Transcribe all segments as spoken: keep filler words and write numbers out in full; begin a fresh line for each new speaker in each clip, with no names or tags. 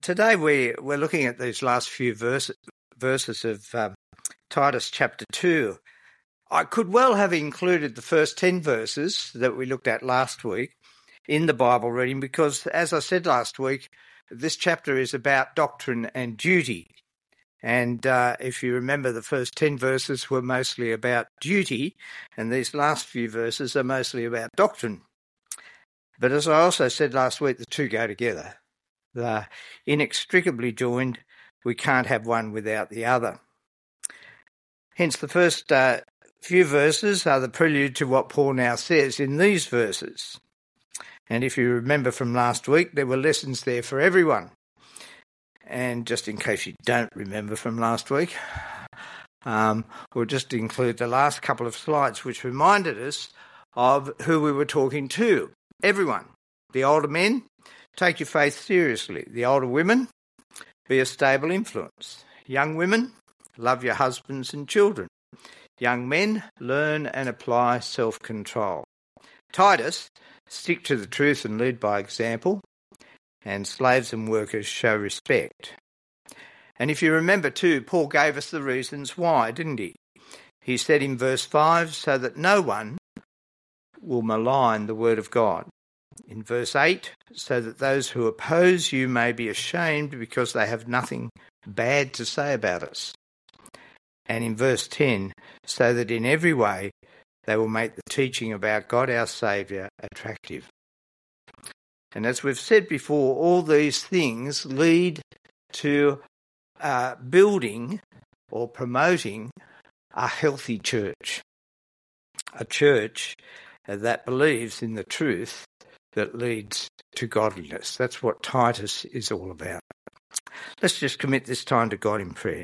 Today we, we're looking at these last few verses, verses of um, Titus chapter two. I could well have included the first ten verses that we looked at last week in the Bible reading because, as I said last week, this chapter is about doctrine and duty. And uh, if you remember, the first ten verses were mostly about duty, and these last few verses are mostly about doctrine. But as I also said last week, the two go together. They're inextricably joined. We can't have one without the other. Hence, the first uh, few verses are the prelude to what Paul now says in these verses. And if you remember from last week, there were lessons there for everyone. And just in case you don't remember from last week, um, we'll just include the last couple of slides which reminded us of who we were talking to. Everyone. The older men, take your faith seriously. The older women, be a stable influence. Young women, love your husbands and children. Young men, learn and apply self-control. Titus, stick to the truth and lead by example. And slaves and workers, show respect. And if you remember too, Paul gave us the reasons why, didn't he? He said in verse five, so that no one will malign the word of God. In verse eight, so that those who oppose you may be ashamed because they have nothing bad to say about us. And in verse ten, so that in every way they will make the teaching about God our Saviour attractive. And as we've said before, all these things lead to uh, building or promoting a healthy church, a church that believes in the truth that leads to godliness. That's what Titus is all about. Let's just commit this time to God in prayer.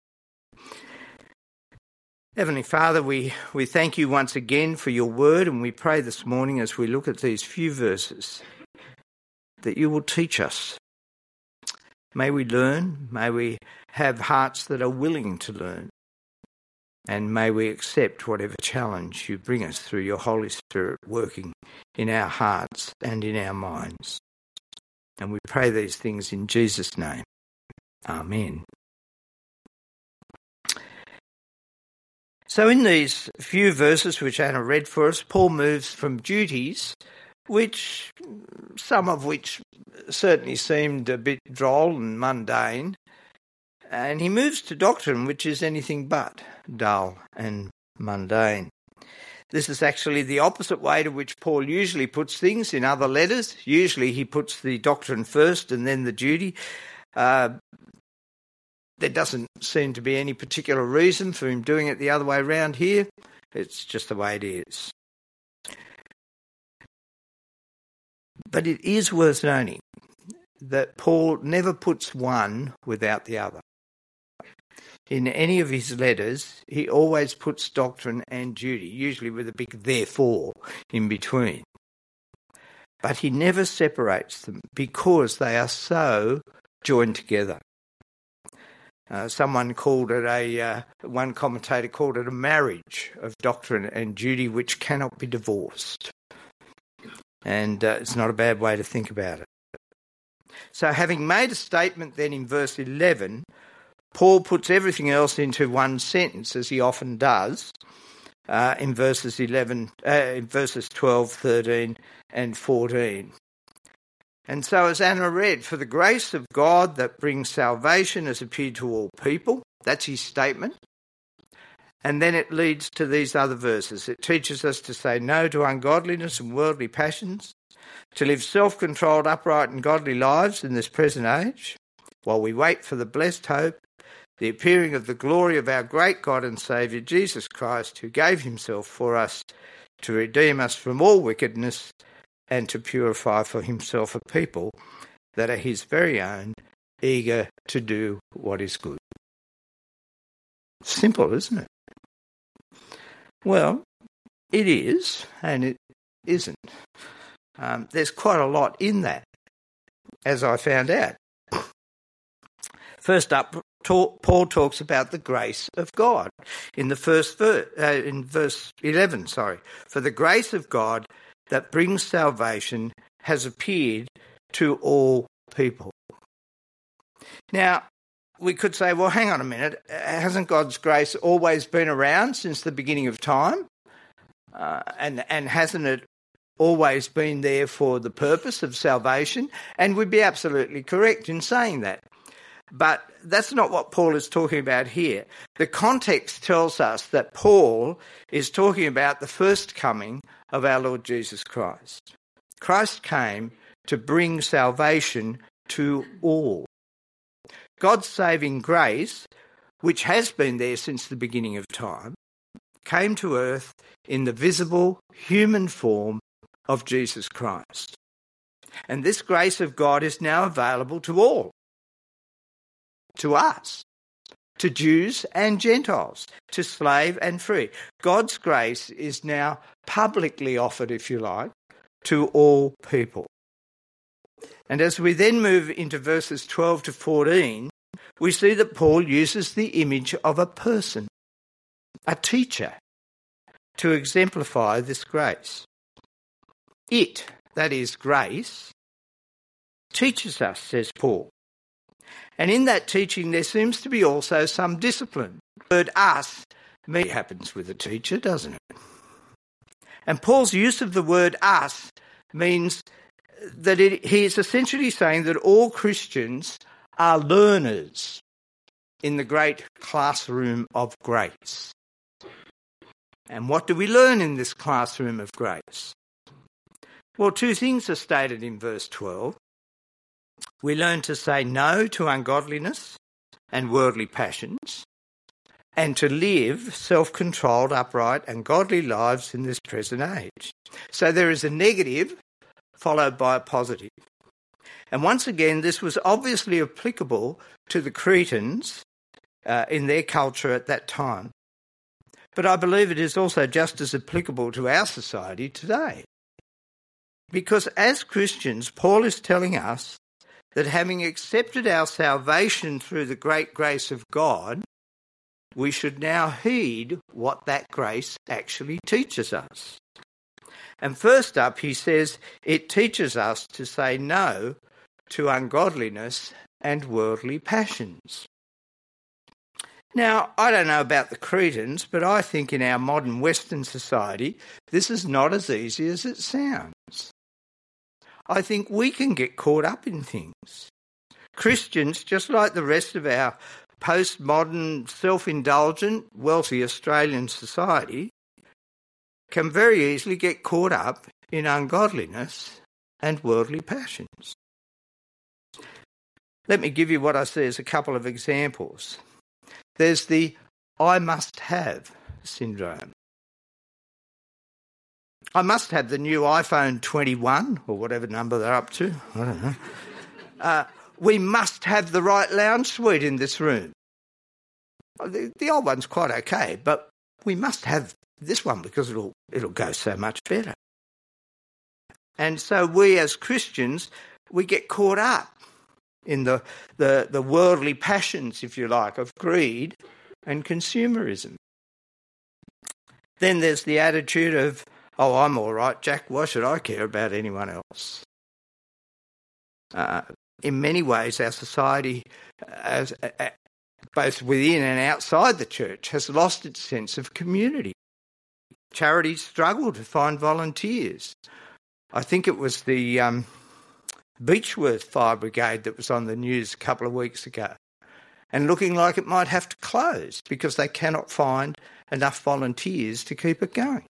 Heavenly Father, we, we thank you once again for your word, and we pray this morning as we look at these few verses that you will teach us. May we learn, may we have hearts that are willing to learn, and may we accept whatever challenge you bring us through your Holy Spirit working in our hearts and in our minds. And we pray these things in Jesus' name. Amen. So in these few verses which Anna read for us, Paul moves from duties, which some of which certainly seemed a bit droll and mundane, and he moves to doctrine, which is anything but dull and mundane. This is actually the opposite way to which Paul usually puts things in other letters. Usually he puts the doctrine first and then the duty. Uh, there doesn't seem to be any particular reason for him doing it the other way around here. It's just the way it is. But it is worth noting that Paul never puts one without the other. In any of his letters, he always puts doctrine and duty, usually with a big therefore in between. But he never separates them because they are so joined together. Uh, someone called it a, uh, one commentator called it a marriage of doctrine and duty which cannot be divorced. And uh, it's not a bad way to think about it. So having made a statement then in verse eleven, Paul puts everything else into one sentence, as he often does, uh, in verses eleven, uh, in verses twelve, thirteen, and fourteen. And so, as Anna read, for the grace of God that brings salvation has appeared to all people. That's his statement. And then it leads to these other verses. It teaches us to say no to ungodliness and worldly passions, to live self-controlled, upright and godly lives in this present age, while we wait for the blessed hope, the appearing of the glory of our great God and Saviour, Jesus Christ, who gave himself for us to redeem us from all wickedness and to purify for himself a people that are his very own, eager to do what is good. Simple, isn't it? Well, it is, and it isn't. Um, there's quite a lot in that, as I found out. First up, Paul talks about the grace of God in the first verse, uh, in verse eleven. Sorry, for the grace of God that brings salvation has appeared to all people. Now, we could say, well, hang on a minute, hasn't God's grace always been around since the beginning of time? Uh, and, and hasn't it always been there for the purpose of salvation? And we'd be absolutely correct in saying that. But that's not what Paul is talking about here. The context tells us that Paul is talking about the first coming of our Lord Jesus Christ. Christ came to bring salvation to all. God's saving grace, which has been there since the beginning of time, came to earth in the visible human form of Jesus Christ. And this grace of God is now available to all. To us, to Jews and Gentiles, to slave and free. God's grace is now publicly offered, if you like, to all people. And as we then move into verses twelve to fourteen, we see that Paul uses the image of a person, a teacher, to exemplify this grace. It, that is grace, teaches us, says Paul. And in that teaching there seems to be also some discipline. The word us me happens with a teacher, doesn't it? And Paul's use of the word us means that it, he is essentially saying that all Christians are learners in the great classroom of grace. And what do we learn in this classroom of grace? Well, two things are stated in verse twelve. We learn to say no to ungodliness and worldly passions, and to live self-controlled, upright and godly lives in this present age. So there is a negative followed by a positive. And once again, this was obviously applicable to the Cretans uh, in their culture at that time. But I believe it is also just as applicable to our society today. Because as Christians, Paul is telling us that having accepted our salvation through the great grace of God, we should now heed what that grace actually teaches us. And first up, he says, it teaches us to say no to ungodliness and worldly passions. Now, I don't know about the Cretans, but I think in our modern Western society, this is not as easy as it sounds. I think we can get caught up in things. Christians, just like the rest of our postmodern, self-indulgent, wealthy Australian society, can very easily get caught up in ungodliness and worldly passions. Let me give you what I see as a couple of examples. There's the I must have syndrome. I must have the new iPhone twenty-one, or whatever number they're up to. I don't know. Uh, we must have the right lounge suite in this room. The, the old one's quite okay, but we must have this one because it'll it'll go so much better. And so we as Christians, we get caught up in the, the, the worldly passions, if you like, of greed and consumerism. Then there's the attitude of, oh, I'm all right, Jack, why should I care about anyone else? Uh, in many ways, our society, as, uh, both within and outside the church, has lost its sense of community. Charities struggle to find volunteers. I think it was the um, Beechworth Fire Brigade that was on the news a couple of weeks ago, and looking like it might have to close because they cannot find enough volunteers to keep it going.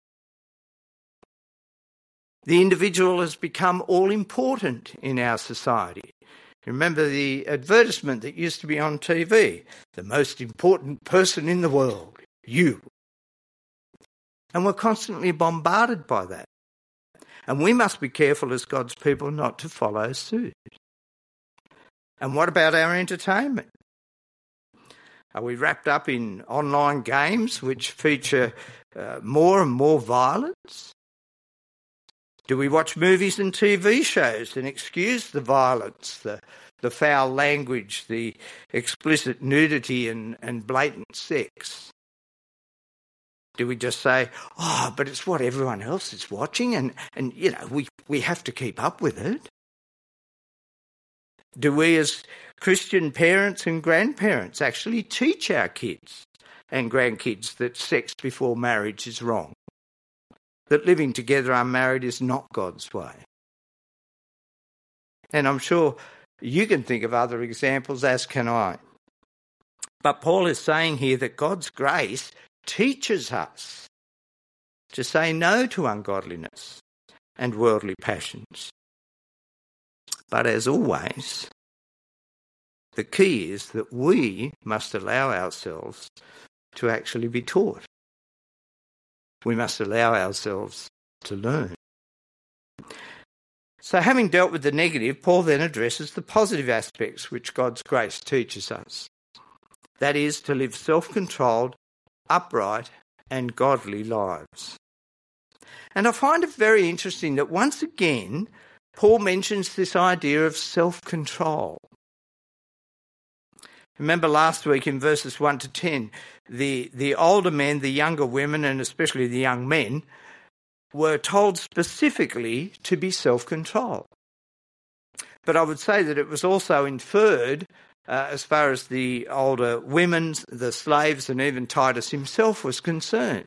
The individual has become all-important in our society. Remember the advertisement that used to be on T V, the most important person in the world, you. And we're constantly bombarded by that. And we must be careful as God's people not to follow suit. And what about our entertainment? Are we wrapped up in online games which feature uh, more and more violence? Do we watch movies and T V shows and excuse the violence, the, the foul language, the explicit nudity and, and blatant sex? Do we just say, oh, but it's what everyone else is watching and, and you know, we, we have to keep up with it? Do we as Christian parents and grandparents actually teach our kids and grandkids that sex before marriage is wrong? That living together unmarried is not God's way? And I'm sure you can think of other examples, as can I. But Paul is saying here that God's grace teaches us to say no to ungodliness and worldly passions. But as always, the key is that we must allow ourselves to actually be taught. We must allow ourselves to learn. So having dealt with the negative, Paul then addresses the positive aspects which God's grace teaches us. That is, to live self-controlled, upright and godly lives. And I find it very interesting that once again, Paul mentions this idea of self-control. Remember last week in verses one to ten, the, the older men, the younger women, and especially the young men, were told specifically to be self-controlled. But I would say that it was also inferred uh, as far as the older women, the slaves, and even Titus himself was concerned.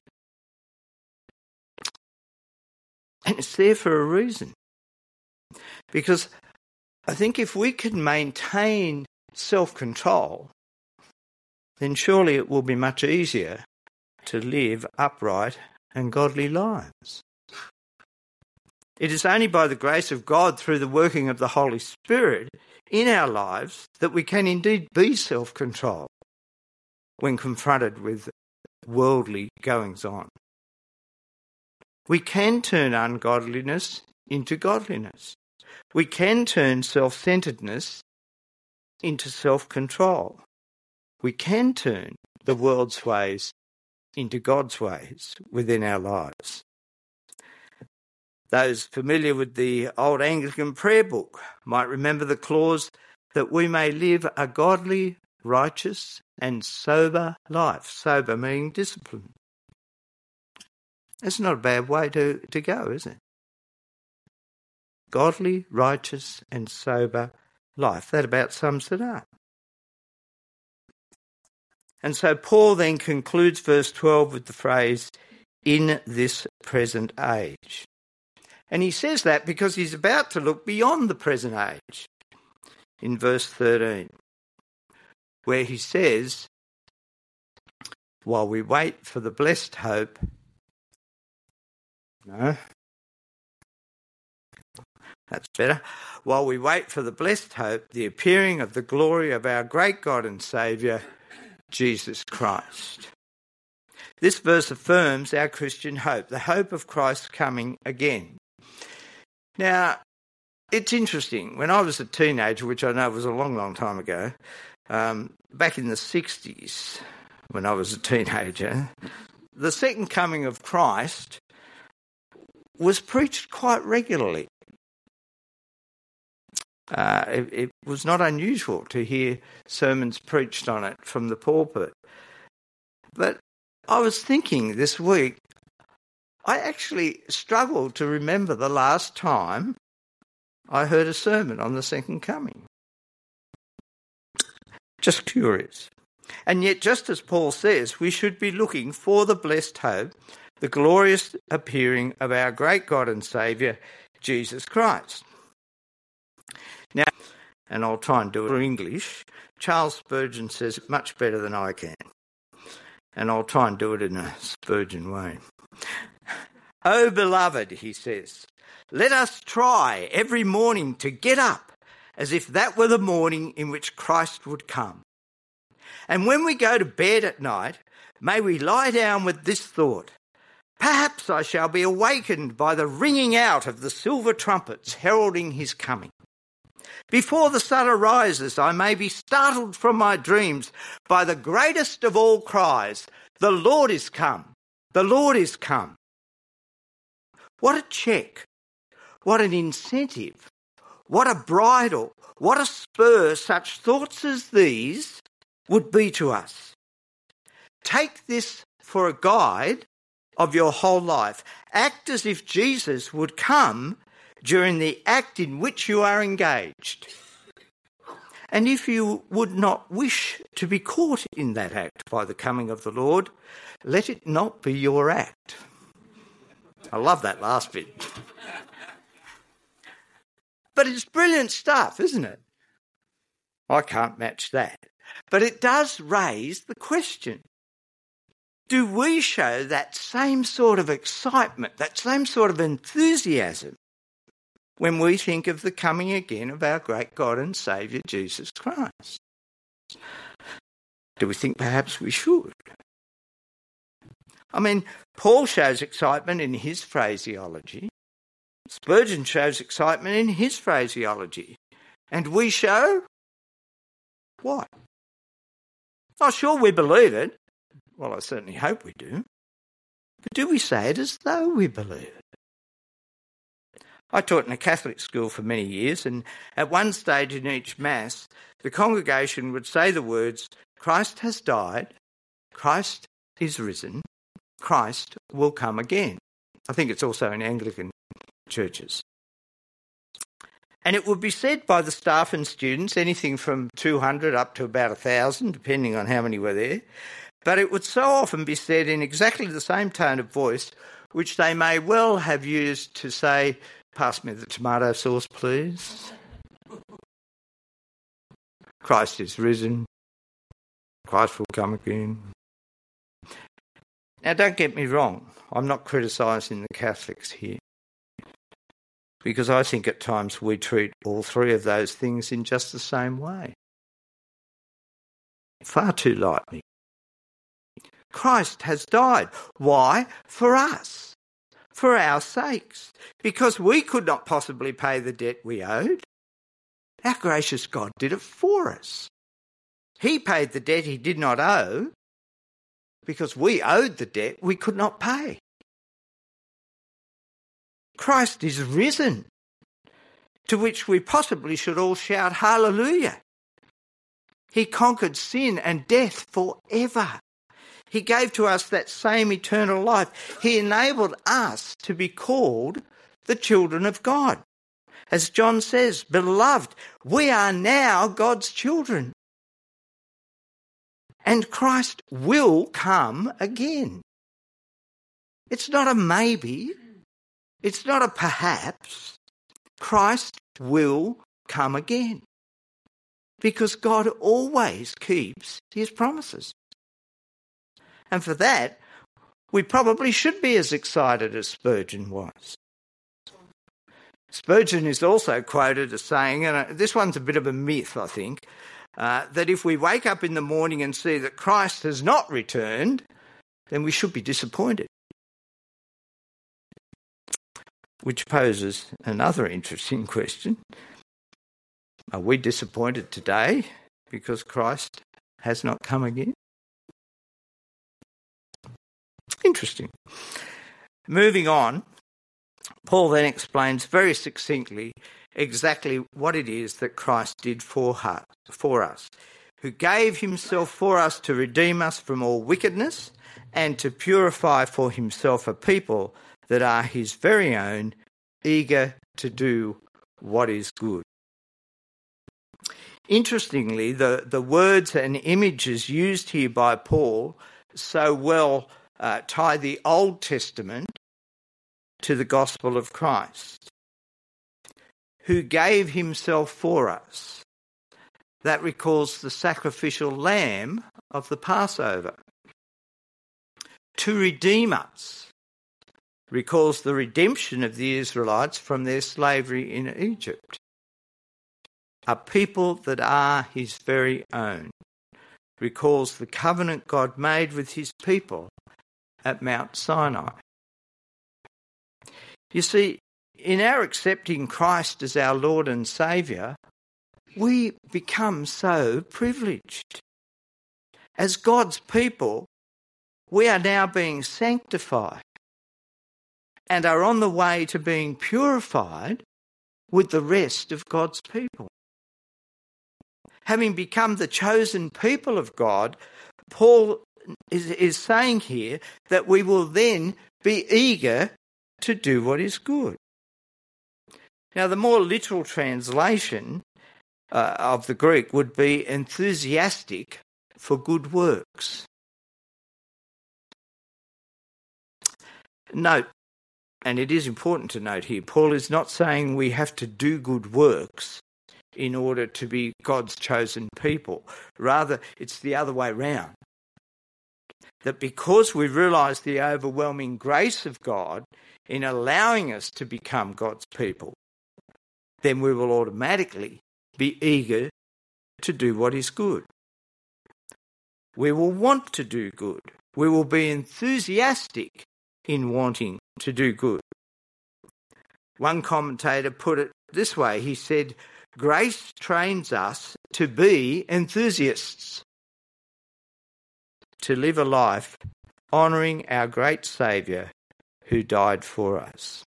And it's there for a reason. Because I think if we can maintain self-control, then surely it will be much easier to live upright and godly lives. It is only by the grace of God through the working of the Holy Spirit in our lives that we can indeed be self-controlled when confronted with worldly goings-on. We can turn ungodliness into godliness. We can turn self-centeredness into self-control. We can turn the world's ways into God's ways within our lives. Those familiar with the old Anglican prayer book might remember the clause that we may live a godly, righteous and sober life. Sober meaning discipline. That's not a bad way to, to go, is it? Godly, righteous and sober life. That about sums it up. And so Paul then concludes verse twelve with the phrase, in this present age. And he says that because he's about to look beyond the present age in verse thirteen, where he says, while we wait for the blessed hope, no, that's better, while we wait for the blessed hope, the appearing of the glory of our great God and Saviour, Jesus Christ. This verse affirms our Christian hope, the hope of Christ coming again. Now, it's interesting. When I was a teenager, which I know was a long, long time ago, um, back in the sixties, when I was a teenager, the second coming of Christ was preached quite regularly. Uh, it, it was not unusual to hear sermons preached on it from the pulpit. But I was thinking this week, I actually struggled to remember the last time I heard a sermon on the second coming. Just curious. And yet, just as Paul says, we should be looking for the blessed hope, the glorious appearing of our great God and Saviour, Jesus Christ. Now, and I'll try and do it in English, Charles Spurgeon says it much better than I can. And I'll try and do it in a Spurgeon way. Oh, beloved, he says, let us try every morning to get up as if that were the morning in which Christ would come. And when we go to bed at night, may we lie down with this thought, perhaps I shall be awakened by the ringing out of the silver trumpets heralding his coming. Before the sun arises, I may be startled from my dreams by the greatest of all cries, the Lord is come, the Lord is come. What a check, what an incentive, what a bridle, what a spur such thoughts as these would be to us. Take this for a guide of your whole life. Act as if Jesus would come during the act in which you are engaged. And if you would not wish to be caught in that act by the coming of the Lord, let it not be your act. I love that last bit. But it's brilliant stuff, isn't it? I can't match that. But it does raise the question, do we show that same sort of excitement, that same sort of enthusiasm when we think of the coming again of our great God and Saviour, Jesus Christ? Do we think perhaps we should? I mean, Paul shows excitement in his phraseology. Spurgeon shows excitement in his phraseology. And we show what? Oh, sure, we believe it. Well, I certainly hope we do. But do we say it as though we believe it? I taught in a Catholic school for many years, and at one stage in each Mass, the congregation would say the words, Christ has died, Christ is risen, Christ will come again. I think it's also in Anglican churches. And it would be said by the staff and students, anything from two hundred up to about one thousand, depending on how many were there. But it would so often be said in exactly the same tone of voice, which they may well have used to say, pass me the tomato sauce, please. Christ is risen. Christ will come again. Now, don't get me wrong. I'm not criticising the Catholics here, because I think at times we treat all three of those things in just the same way. Far too lightly. Christ has died. Why? For us. For our sakes. Because we could not possibly pay the debt we owed. Our gracious God did it for us. He paid the debt he did not owe because we owed the debt we could not pay. Christ is risen, to which we possibly should all shout hallelujah. He conquered sin and death forever. He gave to us that same eternal life. He enabled us to be called the children of God. As John says, beloved, we are now God's children. And Christ will come again. It's not a maybe. It's not a perhaps. Christ will come again. Because God always keeps his promises. And for that, we probably should be as excited as Spurgeon was. Spurgeon is also quoted as saying, and this one's a bit of a myth, I think, uh, that if we wake up in the morning and see that Christ has not returned, then we should be disappointed. Which poses another interesting question. Are we disappointed today because Christ has not come again? Interesting. Moving on, Paul then explains very succinctly exactly what it is that Christ did for us, for us, who gave himself for us to redeem us from all wickedness and to purify for himself a people that are his very own, eager to do what is good. Interestingly, the, the words and images used here by Paul so well uh, tie the Old Testament to the gospel of Christ, who gave himself for us. That recalls the sacrificial lamb of the Passover. To redeem us recalls the redemption of the Israelites from their slavery in Egypt. A people that are his very own recalls the covenant God made with his people at Mount Sinai. You see, in our accepting Christ as our Lord and Saviour, we become so privileged. As God's people, we are now being sanctified and are on the way to being purified with the rest of God's people. Having become the chosen people of God, Paul is, is saying here that we will then be eager to do what is good. Now, the more literal translation uh, of the Greek would be enthusiastic for good works. Note, and it is important to note here, Paul is not saying we have to do good works in order to be God's chosen people. Rather, it's the other way round. That because we realise the overwhelming grace of God in allowing us to become God's people, then we will automatically be eager to do what is good. We will want to do good. We will be enthusiastic in wanting to do good. One commentator put it this way. He said, grace trains us to be enthusiasts, to live a life honouring our great Saviour who died for us.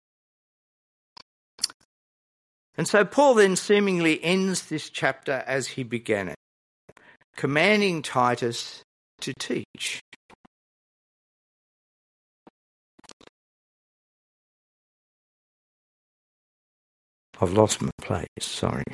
And so Paul then seemingly ends this chapter as he began it, commanding Titus to teach. I've lost my place, sorry.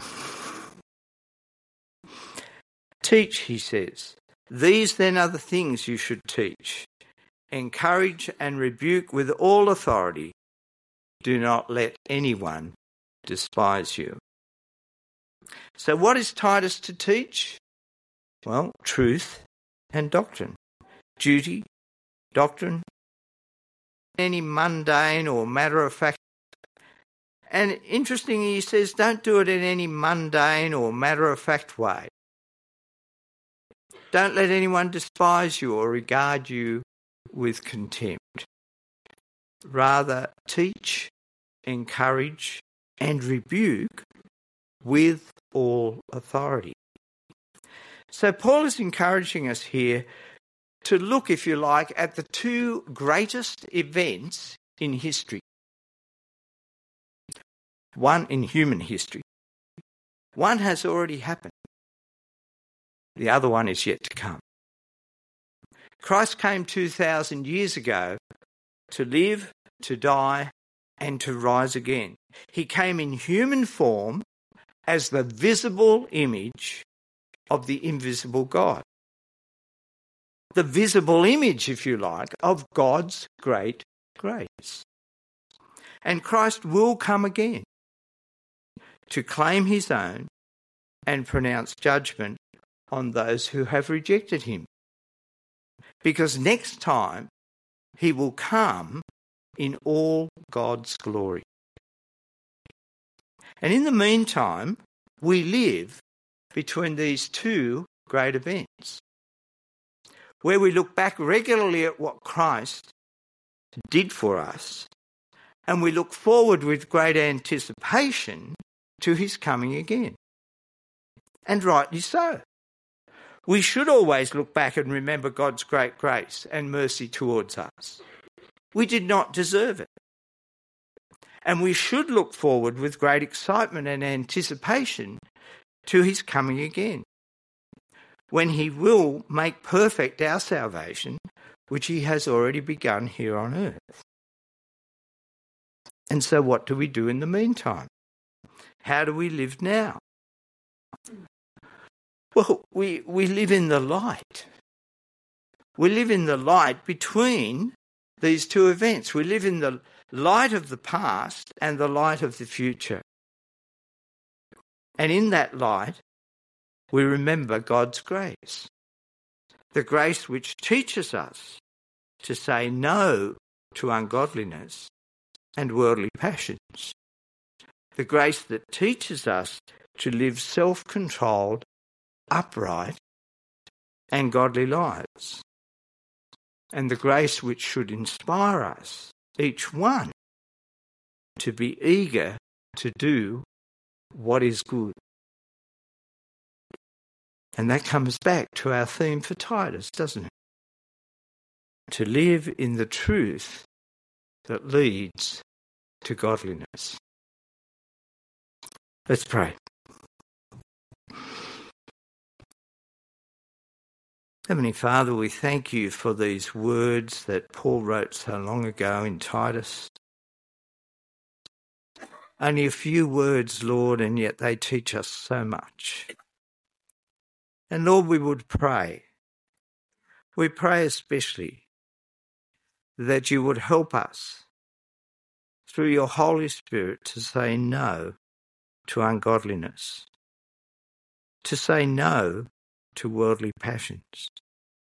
Teach, he says. These then are the things you should teach. Encourage and rebuke with all authority. Do not let anyone despise you. So what is Titus to teach? Well, truth and doctrine. Duty, doctrine, any mundane or matter-of-fact. And interestingly, he says, don't do it in any mundane or matter-of-fact way. Don't let anyone despise you or regard you with contempt. Rather, teach, encourage, and rebuke with all authority. So Paul is encouraging us here to look, if you like, at the two greatest events in history. One in human history. One has already happened. The other one is yet to come. Christ came two thousand years ago to live, to die, and to rise again. He came in human form as the visible image of the invisible God. The visible image, if you like, of God's great grace. And Christ will come again to claim his own and pronounce judgment on those who have rejected him. Because next time he will come in all God's glory. And in the meantime, we live between these two great events, where we look back regularly at what Christ did for us, and we look forward with great anticipation to his coming again. And rightly so. We should always look back and remember God's great grace and mercy towards us. We did not deserve it. And we should look forward with great excitement and anticipation to his coming again, when he will make perfect our salvation, which he has already begun here on earth. And so what do we do in the meantime? How do we live now? Well, we, we live in the light. We live in the light between these two events. We live in the light of the past and the light of the future. And in that light, we remember God's grace. The grace which teaches us to say no to ungodliness and worldly passions. The grace that teaches us to live self-controlled, upright, and godly lives. And the grace which should inspire us, each one, to be eager to do what is good. And that comes back to our theme for Titus, doesn't it? To live in the truth that leads to godliness. Let's pray. Heavenly Father, we thank you for these words that Paul wrote so long ago in Titus. Only a few words, Lord, and yet they teach us so much. And Lord, we would pray. We pray especially that you would help us through your Holy Spirit to say no to ungodliness, to say no to worldly passions.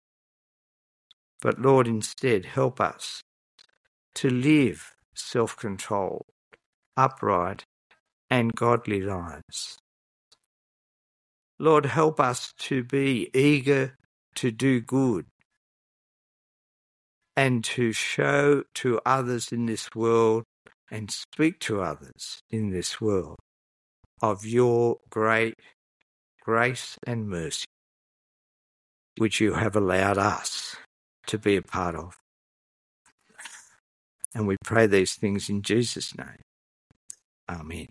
But Lord, instead, help us to live self-controlled, upright, and godly lives. Lord, help us to be eager to do good and to show to others in this world and speak to others in this world of your great grace and mercy, which you have allowed us to be a part of. And we pray these things in Jesus' name. Amen.